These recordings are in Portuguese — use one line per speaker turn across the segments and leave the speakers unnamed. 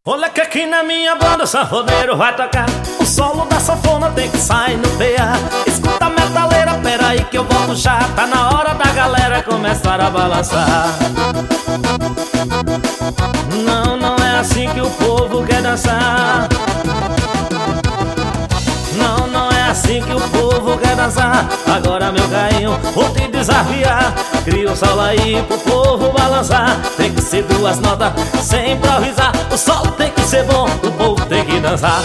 Olha que aqui na minha banda o sanfoneiro vai tocar. O solo da sanfona tem que sair no PA. Escuta a metaleira, peraí que eu volto já. Tá na hora da galera começar a balançar. Não, não é assim que o povo quer dançar. Não, não é assim que o povo quer dançar. Agora meu cainho, vou te desafiar. Cria o solo aí pro povo balançar. Tem que ser duas notas sem improvisar. O solo tem que ser bom, o povo tem que dançar.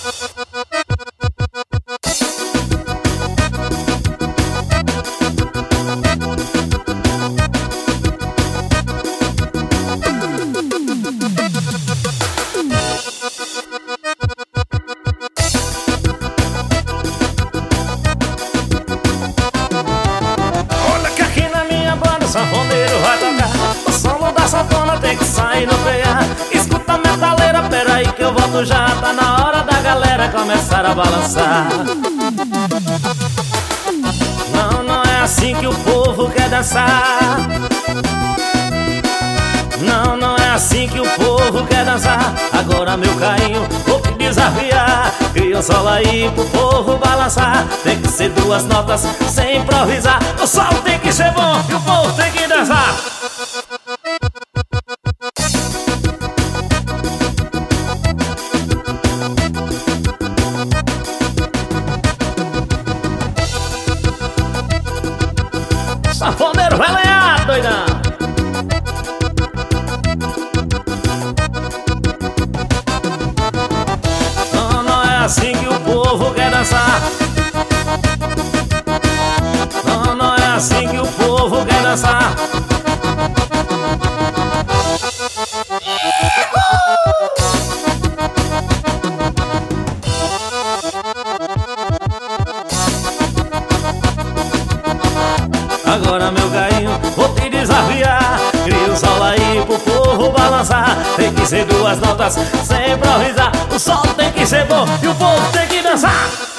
O sanfoneiro vai tocar. O solo da sanfona tem que sair no PA. Escuta a metaleira, peraí que eu volto já. Tá na hora da galera começar a balançar. Não, não é assim que o povo quer dançar. Não, não é assim que o povo quer dançar. Agora meu cainho, vou te desafiar. Cria um solo aí pro povo balançar. Tem que ser duas notas sem improvisar. O solo tem que ser bom e o povo tem que dançar. Sanfoneiro vai lenhar, doidão. É assim que o povo quer dançar. Não, não é assim que o povo quer dançar. Agora meu cainho, vou te desafiar. Cria o solo aí pro povo balançar. Tem que ser duas notas sem improvisar. O solo tem que ser bom e o povo tem que dançar.